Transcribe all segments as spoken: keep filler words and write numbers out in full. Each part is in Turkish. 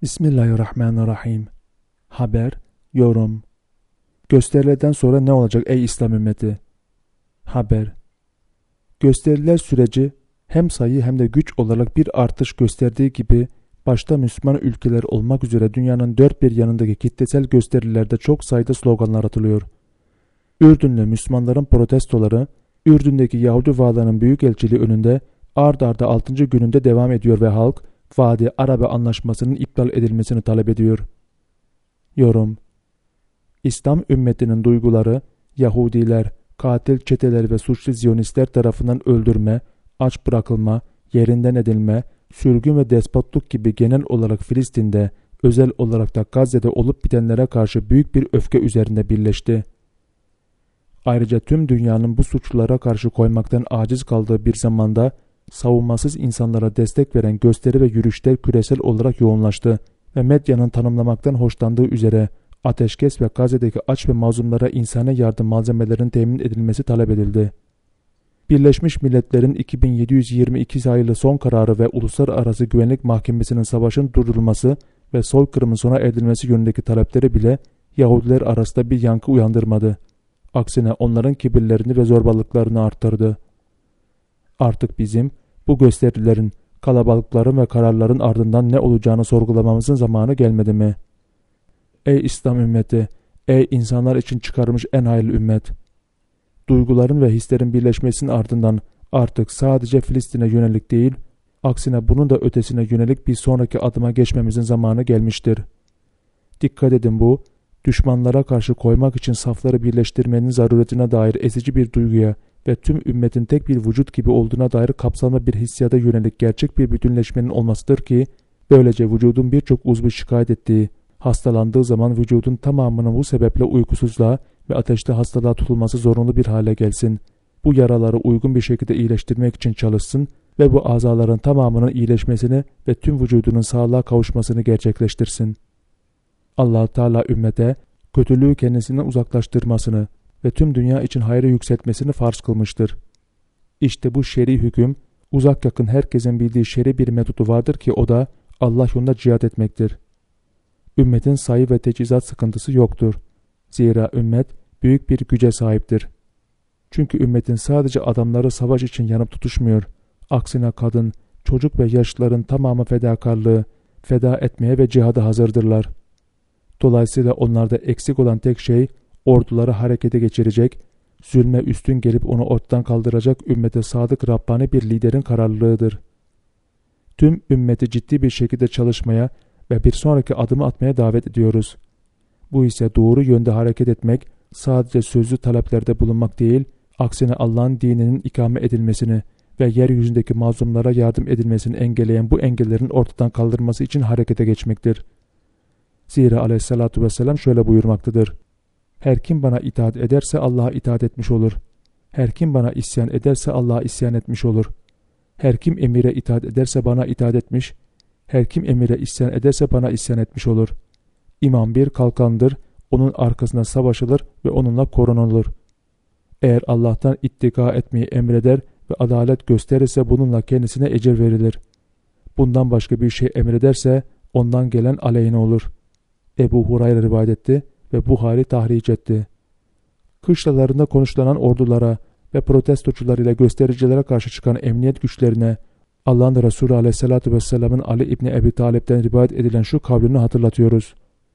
Bismillahirrahmanirrahim. Haber, yorum. Gösterilerden sonra ne olacak ey İslam ümmeti? Haber. Gösteriler süreci hem sayı hem de güç olarak bir artış gösterdiği gibi başta Müslüman ülkeler olmak üzere dünyanın dört bir yanındaki kitlesel gösterilerde çok sayıda sloganlar atılıyor. Ürdünlü Müslümanların protestoları, Ürdün'deki Yahudi Vağlarının büyükelçiliği önünde ard arda altıncı gününde devam ediyor ve halk, Vadi Arabe Anlaşması'nın iptal edilmesini talep ediyor. Yorum. İslam ümmetinin duyguları, Yahudiler, katil çeteler ve suçlu Ziyonistler tarafından öldürme, aç bırakılma, yerinden edilme, sürgün ve despotluk gibi genel olarak Filistin'de, özel olarak da Gazze'de olup bitenlere karşı büyük bir öfke üzerinde birleşti. Ayrıca tüm dünyanın bu suçlulara karşı koymaktan aciz kaldığı bir zamanda, savunmasız insanlara destek veren gösteri ve yürüyüşler küresel olarak yoğunlaştı ve medyanın tanımlamaktan hoşlandığı üzere ateşkes ve Gazze'deki aç ve mazlumlara insani yardım malzemelerinin temin edilmesi talep edildi. Birleşmiş Milletler'in iki bin yedi yüz yirmi iki sayılı son kararı ve Uluslararası Güvenlik Mahkemesi'nin savaşın durdurulması ve soykırımın sona erdirilmesi yönündeki talepleri bile Yahudiler arasında bir yankı uyandırmadı. Aksine onların kibirlerini ve zorbalıklarını arttırdı. Artık bizim bu gösterilerin, kalabalıkların ve kararların ardından ne olacağını sorgulamamızın zamanı gelmedi mi? Ey İslam ümmeti, ey insanlar için çıkarılmış en hayırlı ümmet! Duyguların ve hislerin birleşmesinin ardından artık sadece Filistin'e yönelik değil, aksine bunun da ötesine yönelik bir sonraki adıma geçmemizin zamanı gelmiştir. Dikkat edin, bu, düşmanlara karşı koymak için safları birleştirmenin zaruretine dair ezici bir duyguya ve tüm ümmetin tek bir vücut gibi olduğuna dair kapsamlı bir hissiyata yönelik gerçek bir bütünleşmenin olmasıdır ki, böylece vücudun birçok uzvu şikayet ettiği, hastalandığı zaman vücudun tamamının bu sebeple uykusuzluğa ve ateşli hastalığa tutulması zorunlu bir hale gelsin. Bu yaraları uygun bir şekilde iyileştirmek için çalışsın ve bu azaların tamamının iyileşmesini ve tüm vücudunun sağlığa kavuşmasını gerçekleştirsin. Allah Teala ümmete kötülüğü kendisinden uzaklaştırmasını ve tüm dünya için hayrı yükseltmesini farz kılmıştır. İşte bu şer'i hüküm, uzak yakın herkesin bildiği şer'i bir metodu vardır ki o da Allah yolunda cihat etmektir. Ümmetin sayı ve teçhizat sıkıntısı yoktur. Zira ümmet büyük bir güce sahiptir. Çünkü ümmetin sadece adamları savaş için yanıp tutuşmuyor. Aksine kadın, çocuk ve yaşlıların tamamı fedakarlığı, feda etmeye ve cihada hazırdırlar. Dolayısıyla onlarda eksik olan tek şey, orduları harekete geçirecek, zulme üstün gelip onu ortadan kaldıracak ümmete sadık Rabbani bir liderin kararlılığıdır. Tüm ümmeti ciddi bir şekilde çalışmaya ve bir sonraki adımı atmaya davet ediyoruz. Bu ise doğru yönde hareket etmek, sadece sözlü taleplerde bulunmak değil, aksine Allah'ın dininin ikame edilmesini ve yeryüzündeki mazlumlara yardım edilmesini engelleyen bu engellerin ortadan kaldırılması için harekete geçmektir. Zira aleyhissalatu vesselam şöyle buyurmaktadır: her kim bana itaat ederse Allah'a itaat etmiş olur. Her kim bana isyan ederse Allah'a isyan etmiş olur. Her kim emire itaat ederse bana itaat etmiş, her kim emire isyan ederse bana isyan etmiş olur. İmam bir kalkandır, onun arkasına savaşılır ve onunla korunulur. Eğer Allah'tan ittika etmeyi emreder ve adalet gösterirse bununla kendisine ecir verilir. Bundan başka bir şey emrederse ondan gelen aleyhine olur. Ebu Hurayra rivayet etti ve Buhari tahric etti. Kışlalarında konuşlanan ordulara ve protestocular ile göstericilere karşı çıkan emniyet güçlerine Allah'ın Resulü Aleyhisselatü Vesselam'ın Ali İbni Ebi Talip'ten rivayet edilen şu kavlini hatırlatıyoruz.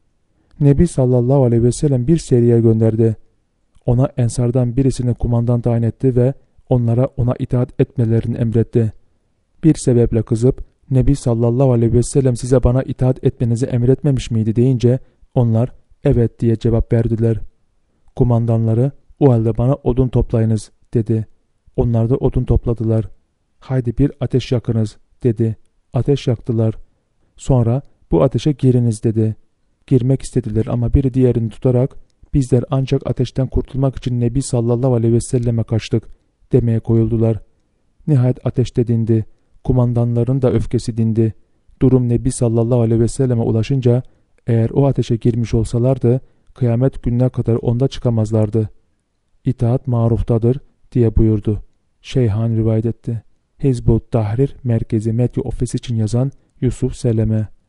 Nebi sallallahu aleyhi ve sellem bir seriye gönderdi. Ona ensardan birisini kumandan tayin etti ve onlara ona itaat etmelerini emretti. Bir sebeple kızıp Nebi sallallahu aleyhi ve sellem size bana itaat etmenizi emretmemiş miydi deyince onlar evet diye cevap verdiler. Kumandanları o halde bana odun toplayınız dedi. Onlar da odun topladılar. Haydi bir ateş yakınız dedi. Ateş yaktılar. Sonra bu ateşe giriniz dedi. Girmek istediler ama biri diğerini tutarak bizler ancak ateşten kurtulmak için Nebi sallallahu aleyhi ve selleme kaçtık demeye koyuldular. Nihayet ateşte dindi. Kumandanların da öfkesi dindi. Durum Nebi sallallahu aleyhi ve selleme ulaşınca eğer o ateşe girmiş olsalardı kıyamet gününe kadar onda çıkamazlardı. İtaat maruftadır diye buyurdu. Şeyhan rivayet etti. Hizbut Tahrir Merkezi Medya Ofisi için yazan Yusuf Seleme.